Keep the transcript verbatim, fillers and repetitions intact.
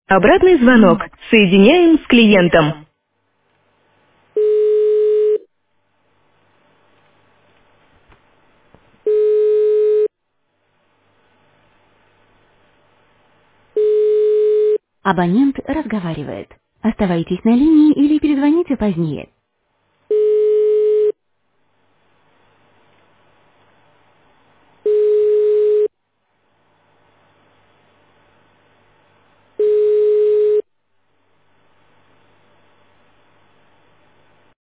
Обратный звонок. Соединяем с клиентом. Абонент разговаривает. Оставайтесь на линии или перезвоните позднее.